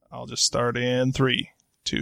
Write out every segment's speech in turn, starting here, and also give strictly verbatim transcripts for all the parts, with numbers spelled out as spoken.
I'll just start in three, two.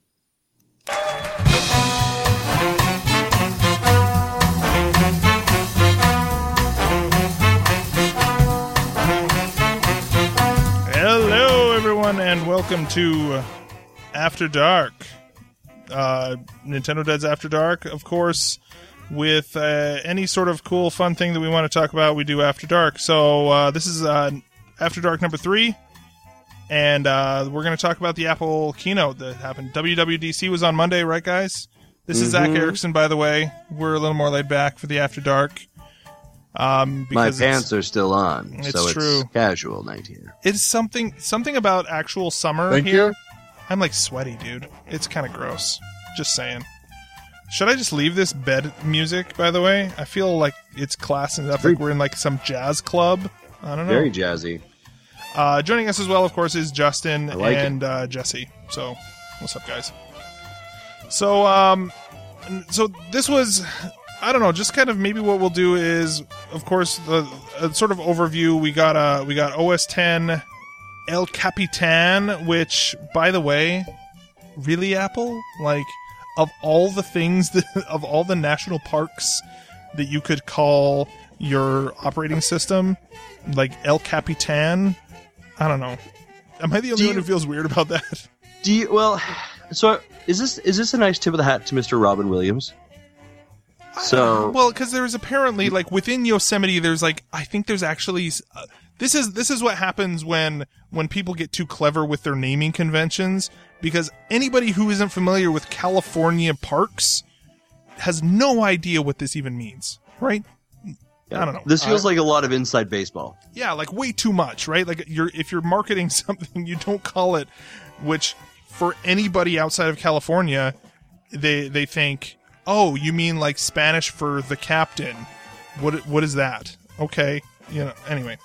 Hello, everyone, and welcome to After Dark. Uh, Nintendo Dad's After Dark, of course, with uh, any sort of cool, fun thing that we want to talk about, we do After Dark. So uh, this is uh, After Dark number three, and uh, we're going to talk about the Apple keynote that happened. W W D C was on Monday, right, guys? This is mm-hmm. Zach Erickson, by the way. We're a little more laid back for the After Dark. Um, My pants are still on, it's so true. It's casual night here. It's something something about actual summer Thank here. you. I'm like sweaty, dude. It's kind of gross. Just saying. Should I just leave this bed music, by the way? I feel like it's class enough, Very, like we're in like some jazz club. I don't know. Very jazzy. Uh, joining us as well, of course, is Justin like and uh, Jesse. So, what's up, guys? So, um, so this was, I don't know, just kind of maybe what we'll do is, of course, the a sort of overview. We got uh, we got O S ten El Capitan, which, by the way, really, Apple? Like, of all the things, that, of all the national parks that you could call your operating system, like El Capitan, I don't know. Am I the only Do one you, who feels weird about that? Do you, well, so is this is this a nice tip of the hat to Mister Robin Williams? So, well, because there's apparently, like, within Yosemite, there's, like, I think there's actually, uh, this is this is what happens when when people get too clever with their naming conventions, because anybody who isn't familiar with California parks has no idea what this even means, right? yeah, I don't know. This feels uh, like a lot of inside baseball. Yeah, like way too much, right? Like you're if you're marketing something, you don't call it, which for anybody outside of California, they they think, oh, you mean like Spanish for the captain? What what is that? Okay, you know. Anyway,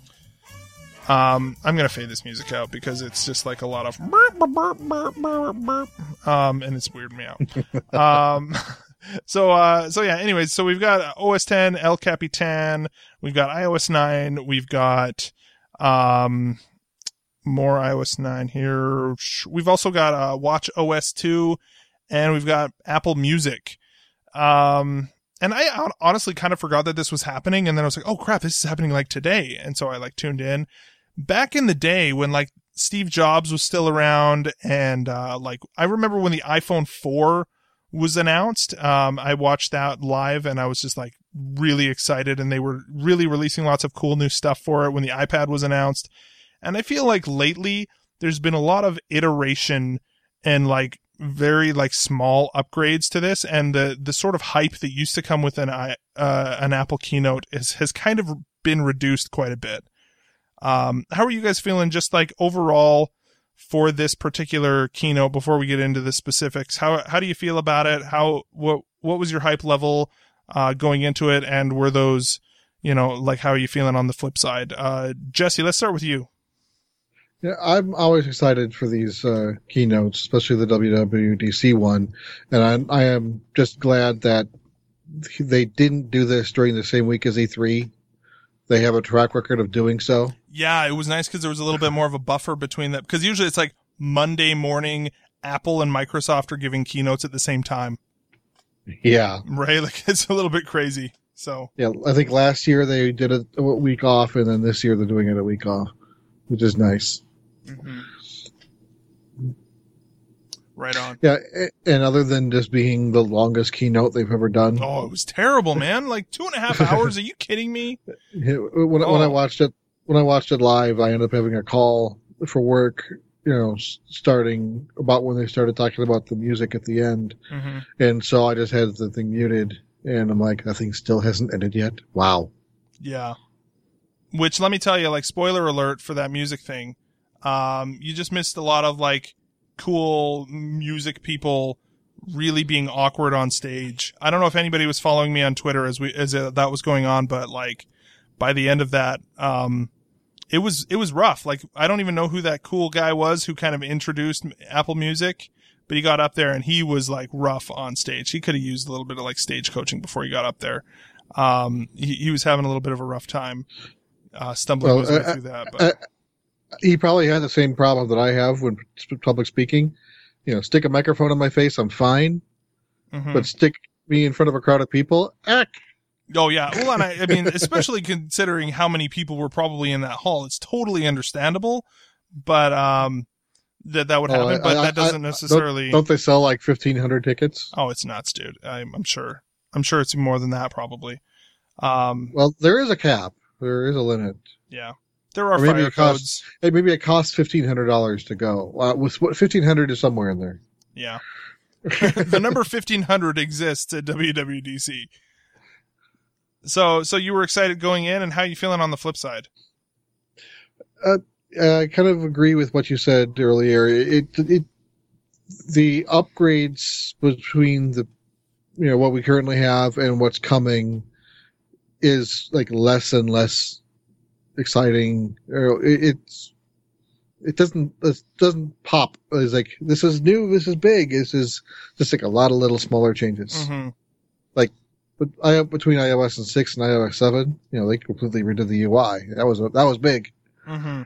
um, I'm gonna fade this music out because it's just like a lot of burp, burp, burp, burp, burp, um, and it's weirding me out. um, so uh, so yeah. Anyways, so we've got O S ten, El Capitan, we've got i O S nine, we've got um. more i O S nine here. We've also got uh, Watch O S two, and we've got Apple Music. Um, and I honestly kind of forgot that this was happening, and then I was like, oh crap, this is happening like today. And so I like tuned in. Back in the day when like Steve Jobs was still around, and uh, like I remember when the iPhone four was announced, um, I watched that live, and I was just like really excited, and they were really releasing lots of cool new stuff for it when the iPad was announced. And I feel like lately there's been a lot of iteration and like very like small upgrades to this, and the the sort of hype that used to come with an uh, an Apple keynote is has kind of been reduced quite a bit. Um, how are you guys feeling just like overall for this particular keynote before we get into the specifics? How how do you feel about it? How what what was your hype level uh, going into it, and were those, you know, like how are you feeling on the flip side? Uh, Jesse, let's start with you. Yeah, I'm always excited for these uh, keynotes, especially the W W D C one, and I, I am just glad that they didn't do this during the same week as E three. They have a track record of doing so. Yeah, it was nice because there was a little bit more of a buffer between them, because usually it's like Monday morning, Apple and Microsoft are giving keynotes at the same time. Yeah. Right? Like it's a little bit crazy. So yeah, I think last year they did it a week off, and then this year they're doing it a week off, which is nice. Mm-hmm. Right on. Yeah, and other than just being the longest keynote they've ever done. Oh, it was terrible, man! Like two and a half hours. Are you kidding me? When, oh. when I watched it, when I watched it live, I ended up having a call for work. You know, starting about when they started talking about the music at the end, mm-hmm. and so I just had the thing muted, and I'm like, that thing still hasn't ended yet. Wow. Yeah. Which, let me tell you, like, spoiler alert for that music thing. Um, you just missed a lot of like cool music people really being awkward on stage. I don't know if anybody was following me on Twitter as we, as uh, that was going on, but like by the end of that, um, it was, it was rough. Like, I don't even know who that cool guy was who kind of introduced Apple Music, but he got up there and he was like rough on stage. He could have used a little bit of like stage coaching before he got up there. Um, he, he was having a little bit of a rough time, uh, stumbling well, his way uh, through that, but. Uh, he probably had the same problem that I have when public speaking. You know, stick a microphone on my face, I'm fine. Mm-hmm. But stick me in front of a crowd of people, heck. Oh, yeah. Well, and I, I mean, especially considering how many people were probably in that hall, it's totally understandable, but um, that that would Oh, happen, I- but I- that doesn't I- necessarily... Don't, don't they sell like fifteen hundred tickets? Oh, it's nuts, dude. I'm, I'm sure. I'm sure it's more than that, probably. Um, Well, there is a cap. There is a limit. yeah. There are Or maybe fire it costs- codes. Hey, maybe it costs fifteen hundred dollars to go. Uh, with what fifteen hundred is somewhere in there. Yeah. The number fifteen hundred exists at W W D C. So, so you were excited going in, and how are you feeling on the flip side? Uh, I kind of agree with what you said earlier. It, it, the upgrades between the, you know, what we currently have and what's coming is like less and less exciting. Or it, it's, it doesn't, it doesn't pop. It's like, this is new, this is big, this is just like a lot of little smaller changes. Mm-hmm. Like, but I, between iOS and six and iOS seven, you know, they completely redid the U I. That was, a, that was big. Mm-hmm.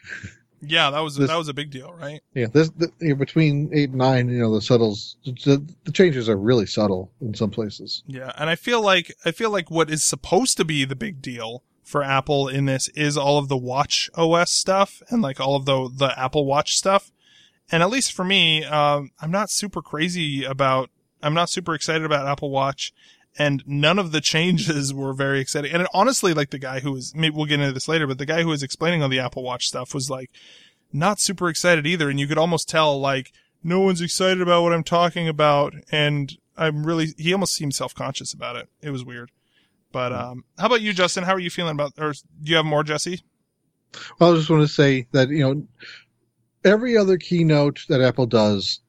Yeah, that was This- that was a big deal, right? Yeah, this the, you know, between eight and nine, you know, the subtles, the, the changes are really subtle in some places. Yeah, and I feel like I feel like what is supposed to be the big deal for Apple in this is all of the Watch O S stuff and like all of the the Apple Watch stuff. And at least for me, um, I'm not super crazy about. I'm not super excited about Apple Watch, and none of the changes were very exciting. And honestly, like the guy who was, maybe we'll get into this later, but the guy who was explaining all the Apple Watch stuff was like not super excited either. And you could almost tell like no one's excited about what I'm talking about. And I'm really, he almost seemed self-conscious about it. It was weird. But, um, how about you, Justin? How are you feeling about, or do you have more, Jesse? Well, I just want to say that, you know, every other keynote that Apple does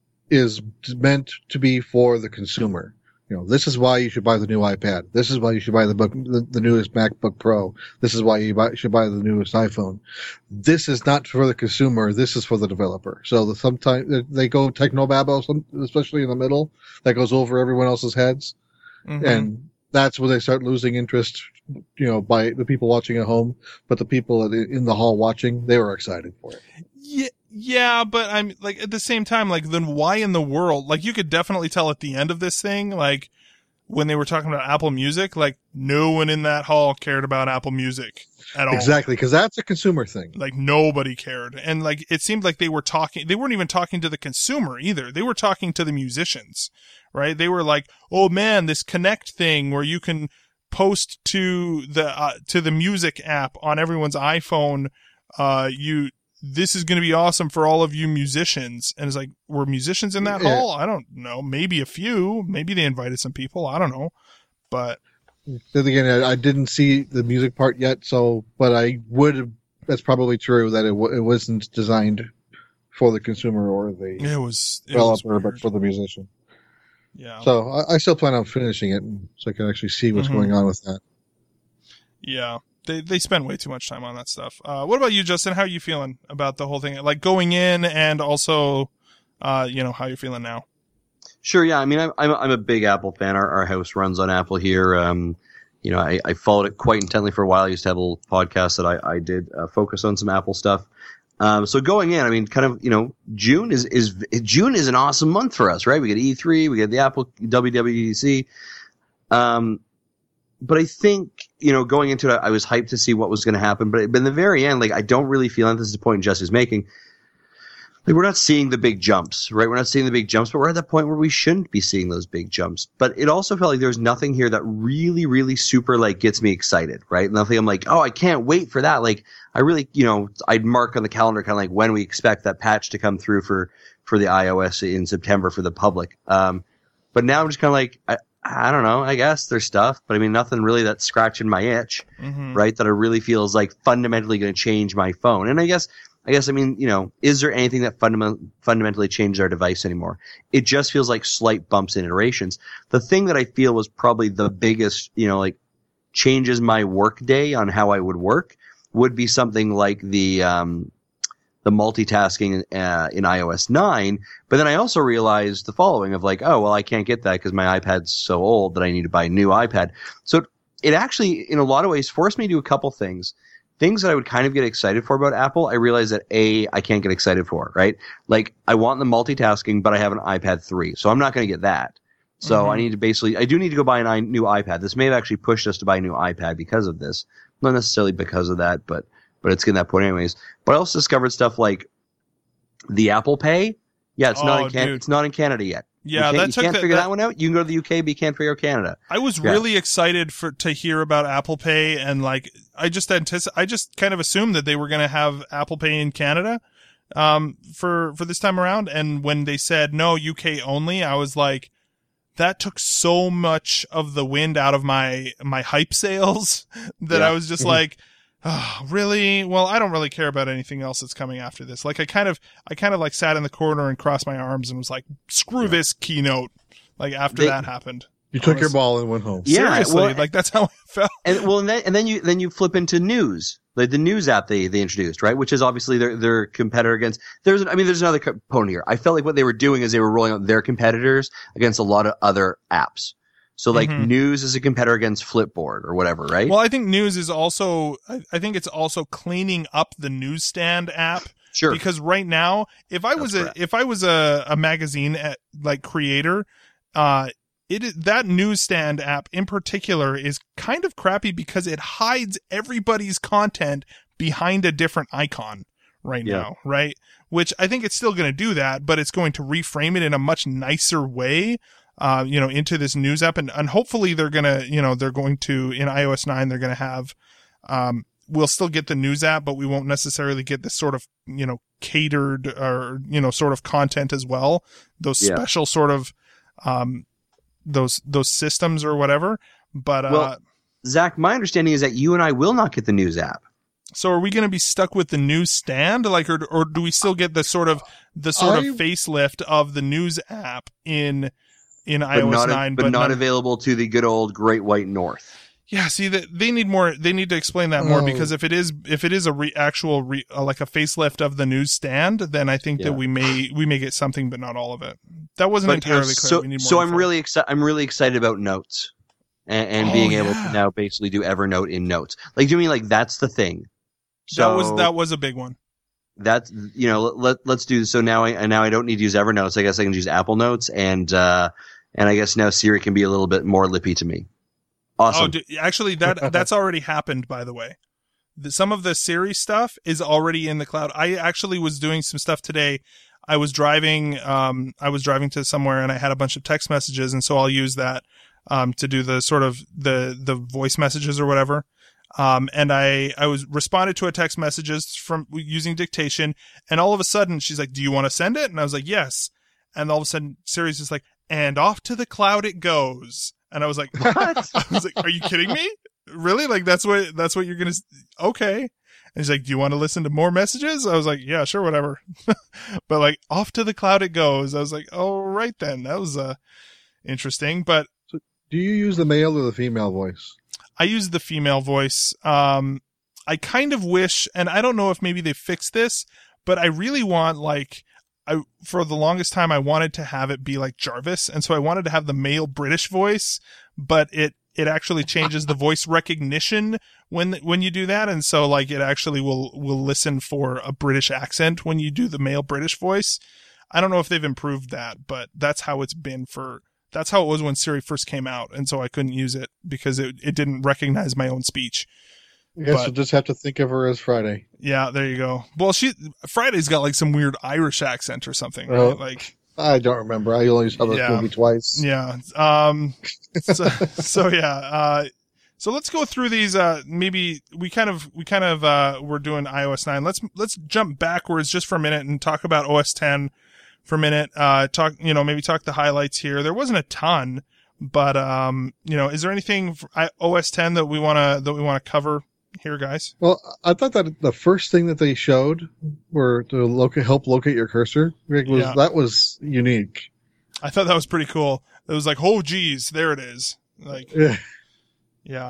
is meant to be for the consumer. You know, this is why you should buy the new iPad. This is why you should buy the book, the, the newest MacBook Pro. This is why you buy, should buy the newest iPhone. This is not for the consumer. This is for the developer. So the, sometimes they go technobabble, some- especially in the middle, that goes over everyone else's heads. Mm-hmm. And that's where they start losing interest, you know, by the people watching at home. But the people in the hall watching, they were excited for it. Yeah, yeah, but I'm like at the same time, like then why in the world? Like you could definitely tell at the end of this thing, like when they were talking about Apple Music, like no one in that hall cared about Apple Music at all. Exactly, because that's a consumer thing. Like nobody cared, and like it seemed like they were talking. They weren't even talking to the consumer either. They were talking to the musicians, right? They were like, "Oh man, this Connect thing where you can post to the uh, to the music app on everyone's iPhone. Uh, you." This is going to be awesome for all of you musicians. And it's like, were musicians in that Yeah. hall? I don't know. Maybe a few. Maybe they invited some people. I don't know. But Then again, I, I didn't see the music part yet, so, but I would have, that's probably true that it, w- it wasn't designed for the consumer or the it was, it was developer, but weird. for the musician. Yeah. So I, I still plan on finishing it so I can actually see what's Mhm. going on with that. Yeah. They they spend way too much time on that stuff. Uh, what about you, Justin? How are you feeling about the whole thing? Like going in and also, uh, you know, how you're feeling now? Sure, yeah. I mean, I'm I'm, I'm a big Apple fan. Our, our house runs on Apple here. Um, you know, I, I followed it quite intently for a while. I used to have a little podcast that I, I did uh, focus on some Apple stuff. Um, so going in, I mean, kind of, you know, June is is June is an awesome month for us, right? We get E three, we get the Apple W W D C. Um, but I think, you know, going into it, I was hyped to see what was going to happen. But, but in the very end, like, I don't really feel, and this is the point Jesse's making, like, we're not seeing the big jumps, right? We're not seeing the big jumps, but we're at that point where we shouldn't be seeing those big jumps. But it also felt like there's nothing here that really, really super, like, gets me excited, right? Nothing I'm like, oh, I can't wait for that. Like, I really, you know, I'd mark on the calendar kind of like when we expect that patch to come through for, for the iOS in September for the public. Um, but now I'm just kind of like, I, I don't know. I guess there's stuff, but I mean, nothing really that's scratching my itch, Mm-hmm. right? That I really feel is like fundamentally going to change my phone. And I guess, I guess, I mean, you know, is there anything that fundament, fundamentally changes our device anymore? It just feels like slight bumps and iterations. The thing that I feel was probably the biggest, you know, like changes my work day on how I would work would be something like the, um, the multitasking uh, in iOS nine, but then I also realized the following of like, oh, well, I can't get that because my iPad's so old that I need to buy a new iPad. So it actually, in a lot of ways, forced me to do a couple things. things that I would kind of get excited for about Apple, I realize that A, I can't get excited for, right? Like, I want the multitasking, but I have an iPad three, so I'm not going to get that. So mm-hmm. I need to basically, I do need to go buy a new iPad. This may have actually pushed us to buy a new iPad because of this. Not necessarily because of that, but, but it's getting that point anyways. But I also discovered stuff like the Apple Pay. Yeah, it's oh, not in Can- dude. it's not in Canada yet. Yeah, you that you took can't the, figure that, that one out. You can go to the U K, but you can't figure out Canada. I was yeah. really excited for to hear about Apple Pay, and like I just antici- I just kind of assumed that they were going to have Apple Pay in Canada um for for this time around, and when they said no, U K only, I was like, that took so much of the wind out of my my hype sails that yeah. I was just like, oh, really? Well, I don't really care about anything else that's coming after this. Like I kind of, I kind of like sat in the corner and crossed my arms and was like, screw yeah. this keynote. Like after they, that happened, you took your ball and went home. Yeah, seriously, well, like that's how I felt. And well, and then, and then you then you flip into news, like the news app they they introduced, right? Which is obviously their their competitor against. There's, I mean, there's another component here. I felt like what they were doing is they were rolling out their competitors against a lot of other apps. So like mm-hmm. news is a competitor against Flipboard or whatever, right? Well, I think news is also, I, I think it's also cleaning up the newsstand app. Sure. Because right now, if I was That's a, correct. if I was a, a magazine at, like creator, uh, it is, that newsstand app in particular is kind of crappy because it hides everybody's content behind a different icon right yeah. now, right? Which I think it's still going to do that, but it's going to reframe it in a much nicer way. Uh, you know, into this news app, and, and hopefully they're gonna, you know, they're going to, in i O S nine, they're gonna have, um, we'll still get the news app, but we won't necessarily get this sort of, you know, catered or, you know, sort of content as well. Those yeah. special sort of, um, those, those systems or whatever. But, uh, well, Zach, my understanding is that you and I will not get the news app. So are we going to be stuck with the newsstand? Like, or, or do we still get the sort of, the sort I... of facelift of the news app in, in but i O S not, nine, but, but not none- available to the good old Great White North. Yeah, see that they need more. They need to explain that more Oh. because if it is, if it is a re, actual re, uh, like a facelift of the newsstand, then I think Yeah. that we may we may get something, but not all of it. That wasn't But, entirely uh, clear. so, We need more so I'm info. really excited. I'm really excited about Notes and, and Oh, being able yeah. to now basically do Evernote in Notes. Like, do you mean like that's the thing? So that was that was a big one. That's, you know, let, let let's do so now. I and now I don't need to use Evernote. I guess I can use Apple Notes, and uh, and I guess now Siri can be a little bit more lippy to me. Awesome. Oh, d- actually, that that's already happened. By the way, the, some of the Siri stuff is already in the cloud. I actually was doing some stuff today. I was driving. Um, I was driving to somewhere, and I had a bunch of text messages, and so I'll use that um to do the sort of the the voice messages or whatever. Um, and I, I was responded to a text messages from using dictation, and all of a sudden she's like, "Do you want to send it?" And I was like, "Yes." And all of a sudden Siri's just like, "And off to the cloud it goes." And I was like, "What?" I was like, "Are you kidding me? Really? Like that's what that's what you're gonna? Okay." And he's like, "Do you want to listen to more messages?" I was like, "Yeah, sure, whatever." But like, off to the cloud it goes. I was like, "Oh, right then." That was uh interesting, but. Do you use the male or the female voice? I use the female voice. Um, I kind of wish, and I don't know if maybe they fixed this, but I really want like, I, for the longest time, I wanted to have it be like Jarvis. And so I wanted to have the male British voice, but it, it actually changes the voice recognition when, when you do that. And so like it actually will, will listen for a British accent when you do the male British voice. I don't know if they've improved that, but that's how it's been for, that's how it was when Siri first came out, and so I couldn't use it because it, it didn't recognize my own speech. Yes, But- you'll just have to think of her as Friday. Yeah, there you go. Well, she Friday's got like some weird Irish accent or something, right? Oh. Like, I don't remember. I only saw this Yeah. movie twice. yeah. Um. So, so yeah. Uh. So let's go through these. Uh. Maybe we kind of we kind of uh. We're doing i O S nine. Let's let's jump backwards just for a minute and talk about O S ten. For a minute, uh, talk, you know, maybe talk the highlights here. There wasn't a ton, but, um, you know, is there anything for O S ten that we want to, that we want to cover here, guys? Well, I thought that the first thing that they showed were to locate, help locate your cursor. It was, Yeah. That was unique. I thought that was pretty cool. It was like, oh, geez, there it is. Like, Yeah. yeah.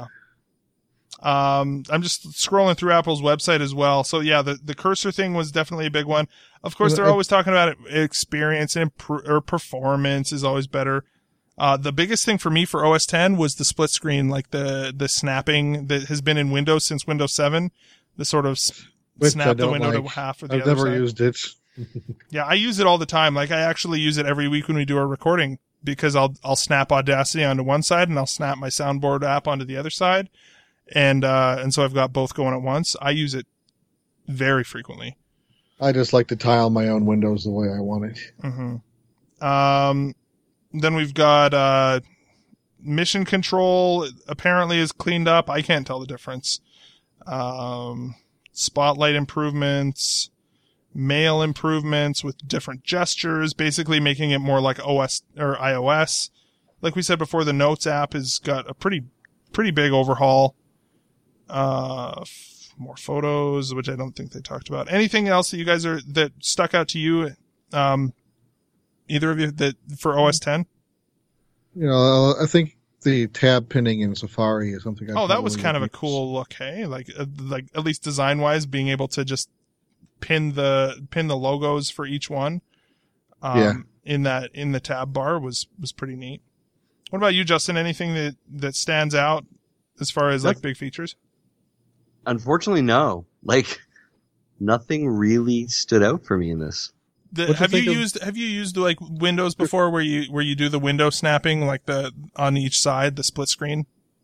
Um, I'm just scrolling through Apple's website as well. So yeah, the, the cursor thing was definitely a big one. Of course, they're Uh, always talking about it, experience and impro- or performance is always better. Uh, the biggest thing for me for O S ten was the split screen, like the, the snapping that has been in Windows since Windows seven. the sort of s- Which I snap the don't window to like. half or the I've other never side. used it. Yeah, I use it all the time. Like I actually use it every week when we do our recording because I'll I'll snap Audacity onto one side and I'll snap my soundboard app onto the other side, and uh, and so I've got both going at once. I use it very frequently. I just like to tile my own windows the way I want it. Mm-hmm. Um, then we've got uh, mission control. Apparently, is cleaned up. I can't tell the difference. Um, spotlight improvements. Mail improvements with different gestures, basically making it more like O S or iOS. Like we said before, the Notes app has got a pretty, pretty big overhaul. Uh, f- more photos, which I don't think they talked about. Anything else that you guys are, that stuck out to you? Um, either of you that for O S ten? You know, I think the tab pinning in Safari is something. I Oh, that was probably kind of a would use. cool look. Hey, like, uh, like at least design wise, being able to just pin the pin the logos for each one um Yeah. in that in the tab bar was was pretty neat. What about you, Justin? Anything that that stands out as far as like That's- big features? Unfortunately, no. Like, nothing really stood out for me in this. The, What'd you have you think of- used have you used like Windows before where you where you do the window snapping like the on each side, the split screen?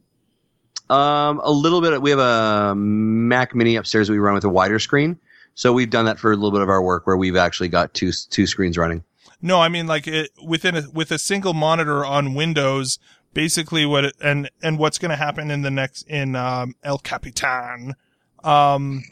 Um, a little bit. We have a Mac Mini upstairs we run with a wider screen, so we've done that for a little bit of our work where we've actually got two two screens running. No, I mean like it, within a, with a single monitor on Windows. Basically, what it, and and what's going to happen in the next in um, El Capitan, um,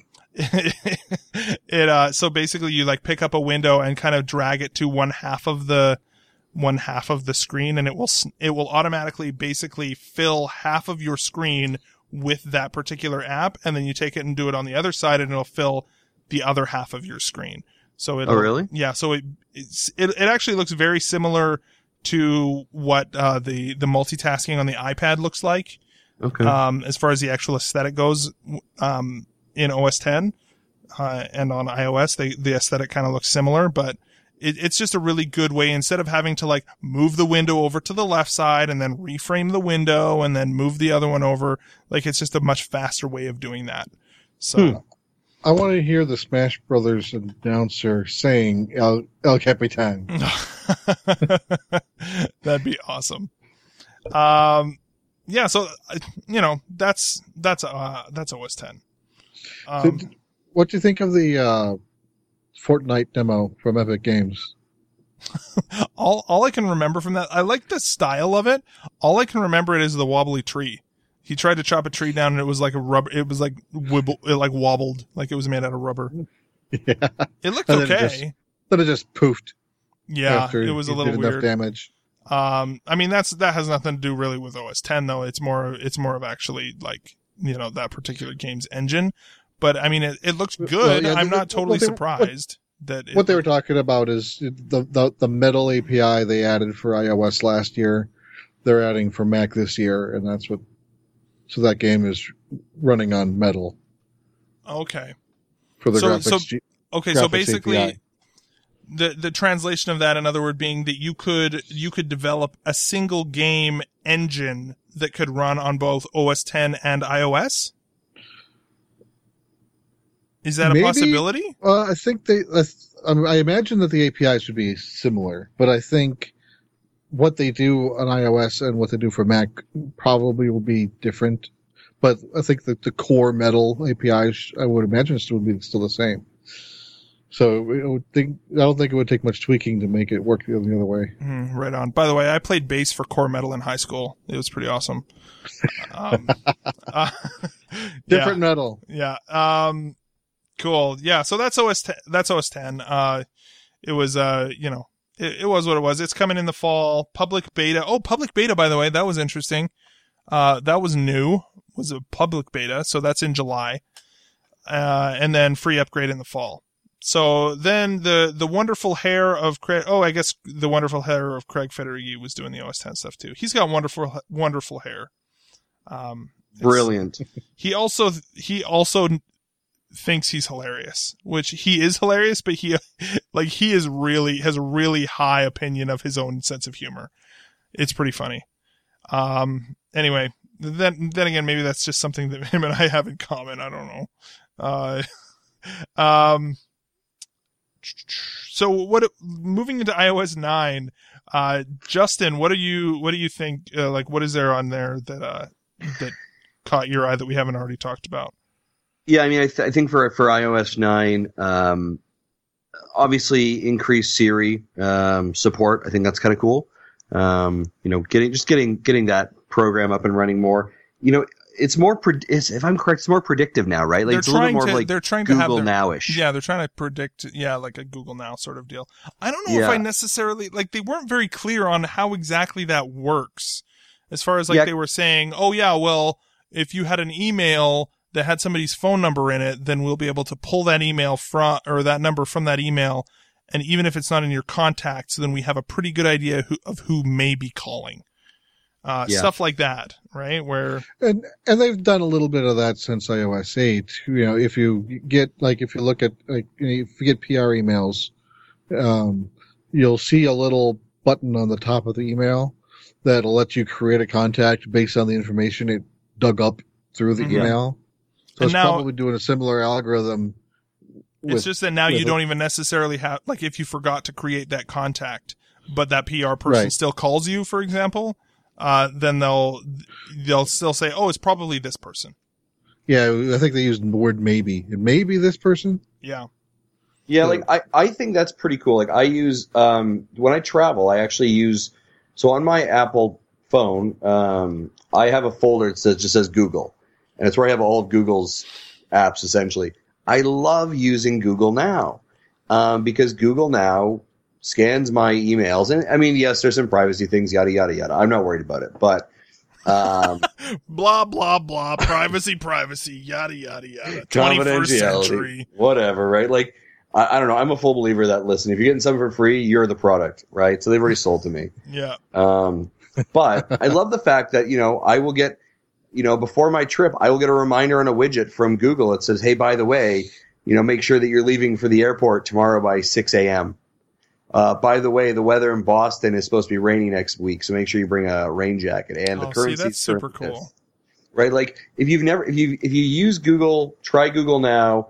it uh so basically you like pick up a window and kind of drag it to one half of the one half of the screen, and it will s- it will automatically basically fill half of your screen with that particular app, and then you take it and do it on the other side, and it'll fill the other half of your screen. So it Oh, really? Yeah. So it it's, it it actually looks very similar to what uh, the the multitasking on the iPad looks like, Okay. um, as far as the actual aesthetic goes, um, in O S ten uh, and on iOS, they, the aesthetic kind of looks similar, but it, it's just a really good way, instead of having to like move the window over to the left side and then reframe the window and then move the other one over. Like it's just a much faster way of doing that. So. Hmm. I want to hear the Smash Brothers announcer saying El, El Capitan. That'd be awesome. Um, yeah. So, uh, you know, that's, that's, uh, that's O S ten. Um, Did- what do you think of the uh, Fortnite demo from Epic Games? all, all I can remember from that, I like the style of it. All I can remember it is the wobbly tree. He tried to chop a tree down and it was like a rubber, it was like wibble, it like wobbled, like it was made out of rubber. Yeah. It looked And then it okay. just- Then it just poofed Yeah. after It was a he little did weird. enough damage. Um, I mean, that's, that has nothing to do really with O S ten though. It's more, it's more of actually like, you know, that particular game's engine. But I mean, it, it looks good. Well, yeah, I'm the- not the- totally what they- surprised that it, What they were talking about is the, the the Metal A P I they added for iOS last year. They're adding for Mac this year, and that's what. So that game is running on Metal okay. for the So- graphics. so- G- Okay. So graphics basically, A P I. the, the translation of that, in other words, being that you could, you could develop a single game engine that could run on both O S ten and iOS. Is that Maybe. a possibility? Uh, I think they. I, I mean, I imagine that the A P Is would be similar, but I think what they do on iOS and what they do for Mac probably will be different. But I think that the core Metal A P Is, I would imagine, still would be still the same. So I would think I don't think it would take much tweaking to make it work the other, the other way. Mm, right on. By the way, I played bass for Core Metal in high school. It was pretty awesome. Um, uh, Different Metal. Yeah. Yeah. Um, cool. Yeah. So that's O S ten. That's O S ten. Uh, it was, uh, you know, it, it was what it was. It's coming in the fall. Public beta. Oh, public beta, by the way. That was interesting. Uh, that was new. Was a public beta. So that's in July. Uh, and then free upgrade in the fall. So then the, the wonderful hair of Craig, oh, I guess the wonderful hair of Craig Federighi was doing the O S ten stuff too. He's got wonderful, wonderful hair. Um, it's- Brilliant. He also, he also thinks he's hilarious, which he is hilarious, but he, like, he is really, has a really high opinion of his own sense of humor. It's pretty funny. Um, anyway, then, then again, maybe that's just something that him and I have in common. I don't know. Uh, um, so what, moving into iOS nine, uh, Justin, what do you, what do you think, uh, like, what is there on there that, uh, that caught your eye that we haven't already talked about? Yeah, I mean, I, th- I think for, for iOS nine, um, obviously increased Siri, um, support. I think that's kind of cool. Um, you know, getting, just getting, getting that program up and running more, you know, it's more, pre- it's, if I'm correct, it's more predictive now, right? Like they're it's a little bit more to, of like they're trying Google to have their, Now-ish. Yeah, they're trying to predict, yeah, like a Google Now sort of deal. I don't know yeah. if I necessarily, like, they weren't very clear on how exactly that works. As far as, like, Yeah. they were saying, oh, yeah, well, if you had an email that had somebody's phone number in it, then we'll be able to pull that email from, or that number from that email. And even if it's not in your contacts, then we have a pretty good idea who, of who may be calling. Uh, Yeah. Stuff like that, right? Where, And and they've done a little bit of that since iOS eight. You know, if you get like if you look at like if you get P R emails, um, you'll see a little button on the top of the email that'll let you create a contact based on the information it dug up through the Mhm. email. So And it's now- probably doing a similar algorithm. it's with- just that now you with- don't even necessarily have, like, if you forgot to create that contact, but that P R person Right. still calls you, for example, uh, then they'll, they'll still say, oh, it's probably this person. Yeah, I think they used the word maybe. It may be this person. Yeah. Yeah, like I, I think that's pretty cool. Like I use um when I travel, I actually use so on my Apple phone, um, I have a folder that says, just says Google, and it's where I have all of Google's apps essentially. I love using Google Now um, because Google Now scans my emails, and I mean, yes, there's some privacy things, yada yada yada. I'm not worried about it, but um, Blah, blah, blah. Privacy, privacy, yada, yada, yada. twenty-first century. whatever, right? Like. I, I don't know. I'm a full believer that, listen, if you're getting something for free, you're the product, right? So they've already sold to me. Yeah. Um, but I love the fact that, you know, I will get, you know, before my trip, I will get a reminder on a widget from Google that says, hey, by the way, you know, make sure that you're leaving for the airport tomorrow by six a.m. Uh, by the way, the weather in Boston is supposed to be rainy next week, so make sure you bring a rain jacket. And the Oh, see, currency that's super cool. right? Like if you've never, if you if you use Google, try Google Now.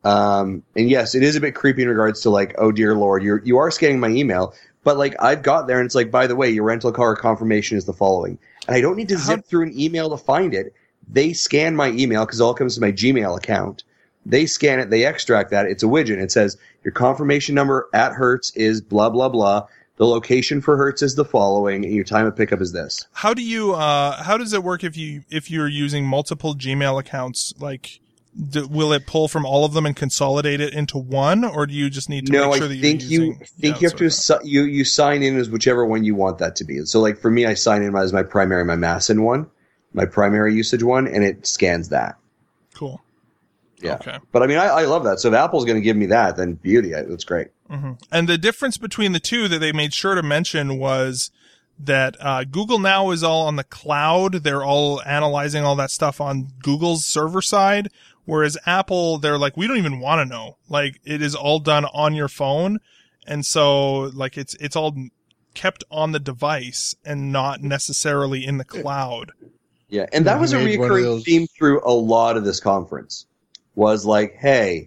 Um, and yes, it is a bit creepy in regards to like, oh dear Lord, you're, you are scanning my email, but like I've got there and it's like, by the way, your rental car confirmation is the following. And I don't need to How- zip through an email to find it. They scan my email because it all comes to my Gmail account. They scan it, they extract that. It's a widget. It says your confirmation number at Hertz is blah, blah, blah. The location for Hertz is the following and your time of pickup is this. How do you, uh, how does it work if you, if you're using multiple Gmail accounts? Like, do, will it pull from all of them and consolidate it into one, or do you just need to No, make sure I that think you're you using, think yeah, you have to that's what si- you you sign in as whichever one you want that to be. So like for me, I sign in as my primary, my Masson one, my primary usage one, and it scans that. I thought. Cool. Yeah. Okay. But I mean, I, I love that. So if Apple's going to give me that, then beauty, I, that's great. hmm And the difference between the two that they made sure to mention was that uh, Google Now is all on the cloud. They're all analyzing all that stuff on Google's server side, whereas Apple, they're like, we don't even want to know. Like, it is all done on your phone, and so like it's it's all kept on the device and not necessarily in the cloud. Yeah, and that Yeah, was a he made one of recurring those- theme through a lot of this conference. Was like, hey,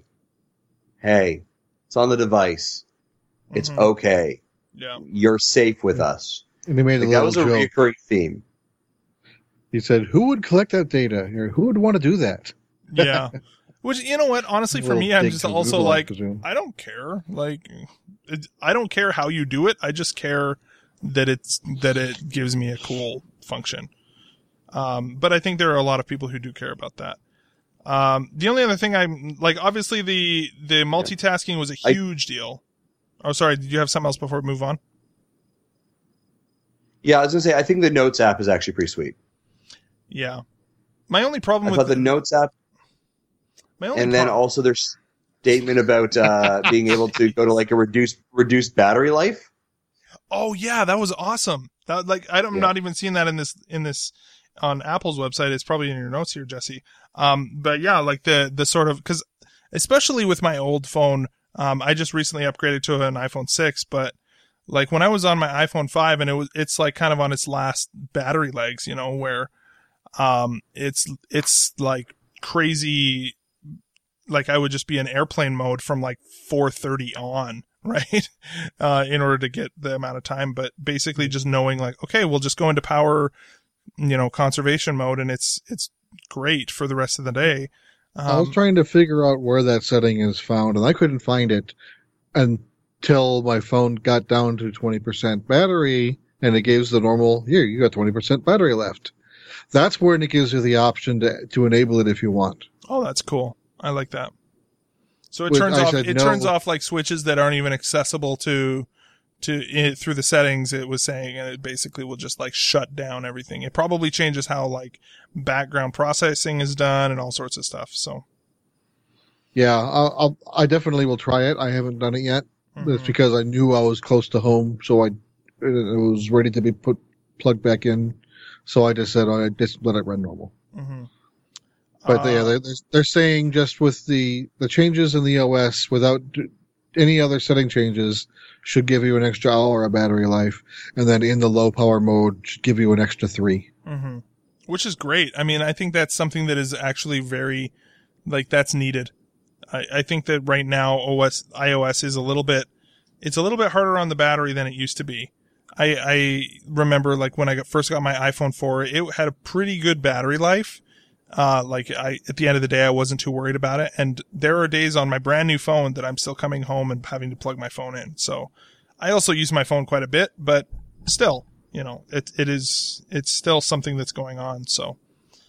hey, it's on the device. It's Mhm. okay. Yeah. You're safe with us. And he made a Like, that little was a joke. recurring theme. He said, "Who would collect that data? Or who would want to do that?" Yeah. Which, you know what, honestly, for Little me, I'm dig just through also Google, I like, presume. I don't care. Like, it, I don't care how you do it. I just care that it's, that it gives me a cool function. Um, but I think there are a lot of people who do care about that. Um, the only other thing I'm, like, obviously the, the multitasking was a I- huge deal. Oh, sorry. Did you have something else before we move on? Yeah, I was gonna say, I think the Notes app is actually pretty sweet. Yeah. My only problem I with thought the Notes app, my only and then prob- also their statement about uh, being able to go to like a reduced reduced battery life. Oh yeah, that was awesome. That like I'm Yeah. not even seeing that in this in this on Apple's website. It's probably in your notes here, Jesse. Um, but yeah, like the the sort of because especially with my old phone, um, I just recently upgraded to an iPhone six, but like when I was on my iPhone five and it was it's like kind of on its last battery legs, you know, where um it's it's like crazy like I would just be in airplane mode from like four thirty on, right? Uh, in order to get the amount of time, but basically just knowing like, okay, we'll just go into power, you know, conservation mode, and it's, it's great for the rest of the day. Um, I was trying to figure out where that setting is found, and I couldn't find it until my phone got down to twenty percent battery, and it gives the normal, here, you got twenty percent battery left. That's when it gives you the option to to enable it if you want. Oh, that's cool. I like that. So it Which turns I off. said It no. turns off like switches that aren't even accessible to, to it, through the settings. It was saying, and it basically will just like shut down everything. It probably changes how like background processing is done and all sorts of stuff. So Yeah, I'll, I'll, I definitely will try it. I haven't done it yet. Mhm. It's because I knew I was close to home, so I it was ready to be put plugged back in. So I just said I just let it run normal. Mm-hmm. But Uh, yeah, they're, they're saying just with the, the changes in the O S without d- any other setting changes should give you an extra hour of battery life. And then in the low power mode should give you an extra three. Mm-hmm. Which is great. I mean, I think that's something that is actually very, like, that's needed. I, I think that right now O S, iOS is a little bit, it's a little bit harder on the battery than it used to be. I, I remember like when I got, first got my iPhone four, it had a pretty good battery life. Uh, like I, at the end of the day, I wasn't too worried about it. And there are days on my brand new phone that I'm still coming home and having to plug my phone in. So I also use my phone quite a bit, but still, you know, it, it is, it's still something that's going on. So,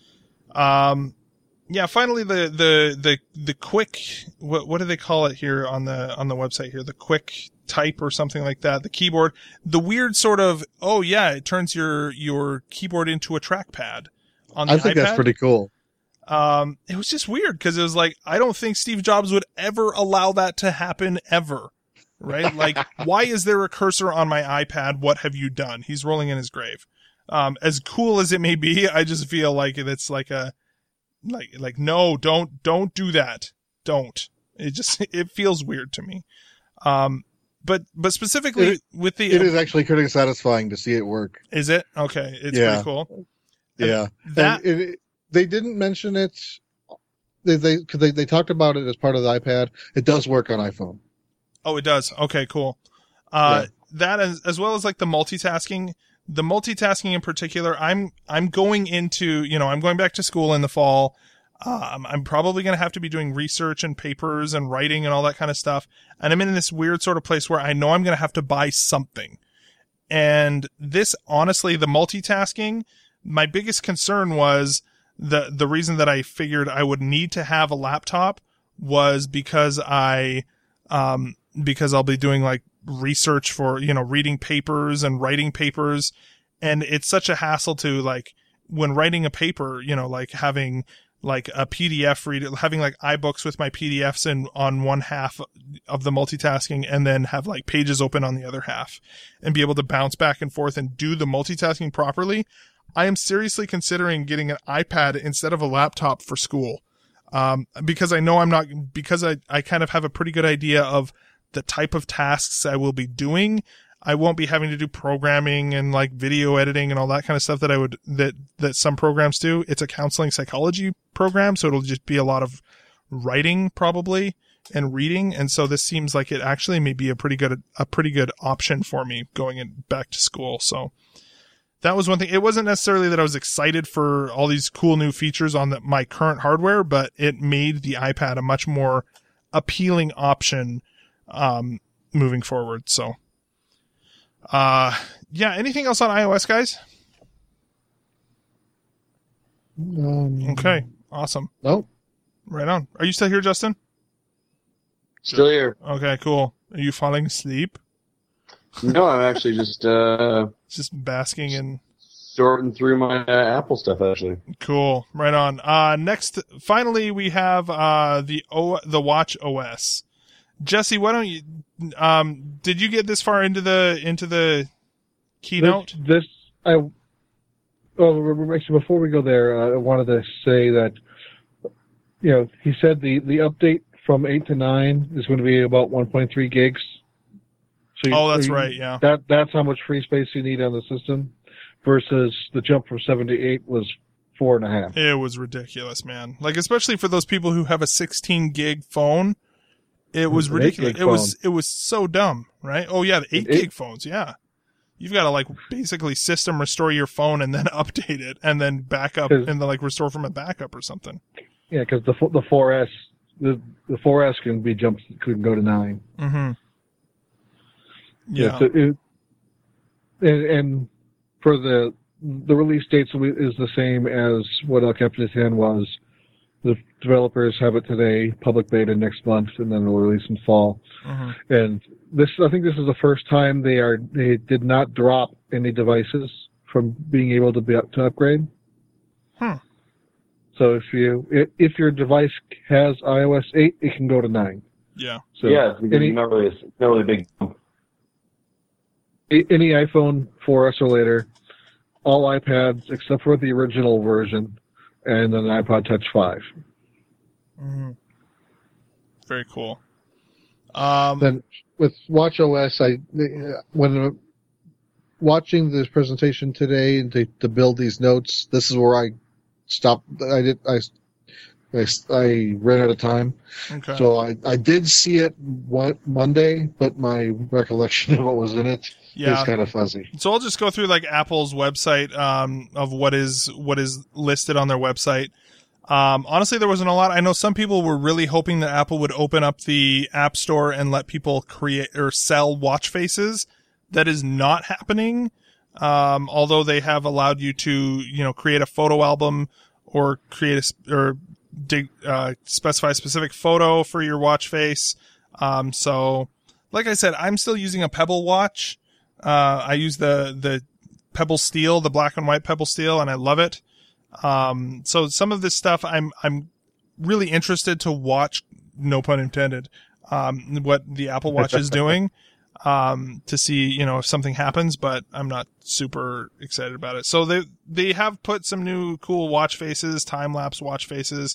um, yeah, finally the, the, the, the quick, what, what do they call it here on the, on the website here? The quick type or something like that. The keyboard, the weird sort of, oh yeah, it turns your, your keyboard into a trackpad on the I think iPad. that's pretty cool. Um, it was just weird because it was like, I don't think Steve Jobs would ever allow that to happen ever. Right? Like, why is there a cursor on my iPad? What have you done? He's rolling in his grave. Um, as cool as it may be, I just feel like it's like a, like, like, no, don't, don't do that. Don't. It just, it feels weird to me. Um, but, but specifically It- with the, It is actually pretty satisfying to see it work. is it? Okay. It's Yeah. pretty cool. Yeah. That, And it, it, they didn't mention it. They, they, cause they, they talked about it as part of the iPad. It does work on iPhone. oh, it does. Okay, cool. Uh, that as, as well as like the multitasking, the multitasking in particular, I'm, I'm going into, you know, I'm going back to school in the fall. Um, I'm probably going to have to be doing research and papers and writing and all that kind of stuff. And I'm in this weird sort of place where I know I'm going to have to buy something. And this, honestly, the multitasking, my biggest concern was the, the reason that I figured I would need to have a laptop was because I, um, because I'll be doing like research for, you know, reading papers and writing papers. And it's such a hassle to like, when writing a paper, you know, like having like a P D F read, having like iBooks with my P D Fs in on one half of the multitasking and then have like pages open on the other half and be able to bounce back and forth and do the multitasking properly. I am seriously considering getting an iPad instead of a laptop for school. Um, because I know I'm not, because I, I kind of have a pretty good idea of the type of tasks I will be doing. I won't be having to do programming and like video editing and all that kind of stuff that I would, that, that some programs do. It's a counseling psychology program. So it'll just be a lot of writing probably and reading. And so this seems like it actually may be a pretty good, a pretty good option for me going in back to school. So that was one thing. It wasn't necessarily that I was excited for all these cool new features on the, my current hardware, but it made the iPad a much more appealing option, um, moving forward. So, uh, yeah, anything else on iOS, guys? Um, Okay. Awesome. No. Right on. Are you still here, Justin? Still here. Okay, cool. Are you falling asleep? No, I'm actually just uh, Just basking in. sorting through my uh, Apple stuff, actually. Cool. Right on. Uh, next, finally, we have, uh, the O, the Watch O S. Jesse, why don't you, um, did you get this far into the, into the keynote? This, this I, well, actually, before we go there, uh, I wanted to say that, you know, he said the, the update from eight to nine is going to be about one point three gigs. So you- Oh, that's you- right, yeah. That that's how much free space you need on the system, versus the jump from seven to eight was four and a half. It was ridiculous, man. Like, especially for those people who have a sixteen gig phone, it was An ridiculous. eight gig It was phone. it was so dumb, right? Oh yeah, the eight An eight- gig phones, yeah. You've got to like basically system restore your phone and then update it and then back up 'Cause- and then like restore from a backup or something. Yeah, because the fo- the four S the the four S can be jumped, could go to nine. Mm-hmm. Yeah. so it, and, and for the the release date is the same as what El Capitan was. The developers have it today, public beta next month, and then they'll release in fall. Mm-hmm. And this, I think, this is the first time they are they did not drop any devices from being able to be up to upgrade. Hmm. So if you if, if your device has i O S eight, it can go to nine. Yeah. So yeah, it's any, not really, it's not really big. any iPhone four S or later, all iPads except for the original version, and then iPod Touch five. Mm-hmm. Very cool. Um, Then with WatchOS, I when uh, watching this presentation today and to, to build these notes, this is where I stopped. I did. I I, I ran out of time, okay. so I, I did see it one, Monday, but my recollection of what was in it yeah. is kind of fuzzy. So I'll just go through like Apple's website um, of what is what is listed on their website. Um, honestly, there wasn't a lot. I know some people were really hoping that Apple would open up the App Store and let people create or sell watch faces. That is not happening. Um, although they have allowed you to, you know, create a photo album or create a or dig, uh, specify a specific photo for your watch face. Um, so, like I said, I'm still using a Pebble watch. Uh, I use the the Pebble Steel, the black and white Pebble Steel, and I love it. Um, so some of this stuff I'm, I'm really interested to watch, no pun intended, um, what the Apple Watch is doing, um, to see, you know, if something happens, but I'm not super excited about it. So they, they have put some new cool watch faces, time-lapse watch faces.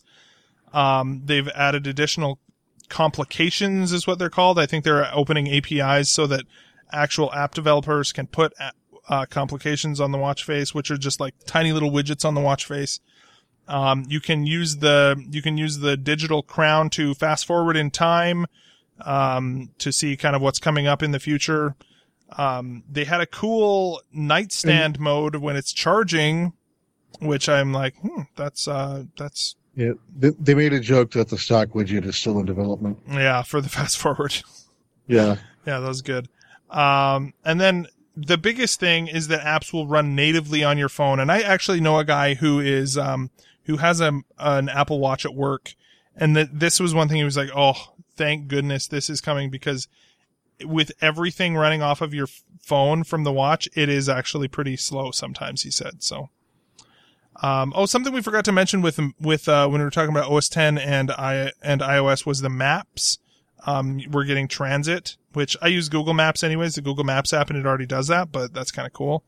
Um, they've added additional complications is what they're called. I think they're opening A P Is so that actual app developers can put Uh, complications on the watch face, which are just like tiny little widgets on the watch face. Um, you can use the, you can use the digital crown to fast forward in time, um, to see kind of what's coming up in the future. Um, they had a cool nightstand mm-hmm. mode when it's charging, which I'm like, hmm, that's, uh, that's, yeah, they, they made a joke that the stock widget is still in development. yeah, for the fast forward. Yeah. Yeah, that was good. Um, and then, the biggest thing is that apps will run natively on your phone. And I actually know a guy who is, um, who has a, an Apple Watch at work. And that this was one thing he was like, oh, thank goodness this is coming, because with everything running off of your phone from the watch, it is actually pretty slow sometimes, he said. So, um, oh, something we forgot to mention with, with, uh, when we were talking about O S ten and I, and iOS was the maps. Um, we're getting transit, which I use Google Maps anyways, the Google Maps app, and it already does that, but that's kind of cool.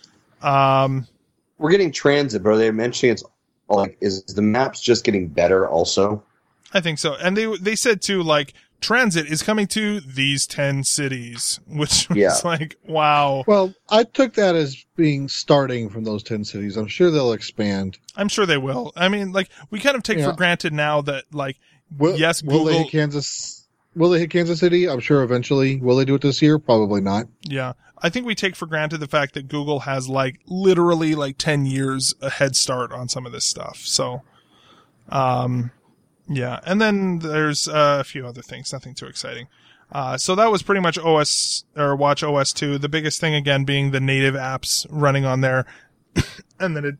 Um, We're getting transit, but are they mentioning it's like, is the maps just getting better also? I think so. And they, they said too, like, transit is coming to these ten cities, which Yeah. was like, wow. Well, I took that as being starting from those ten cities. I'm sure they'll expand. I'm sure they will. I mean, like, we kind of take Yeah. for granted now that, like, Will, yes, will Google. they hit Kansas? Will they hit Kansas City? I'm sure eventually. Will they do it this year? Probably not. Yeah. I think we take for granted the fact that Google has like literally like ten years a head start on some of this stuff. So, um, yeah. And then there's uh, a few other things, nothing too exciting. Uh, so that was pretty much O S or Watch O S two. The biggest thing again being the native apps running on there. And then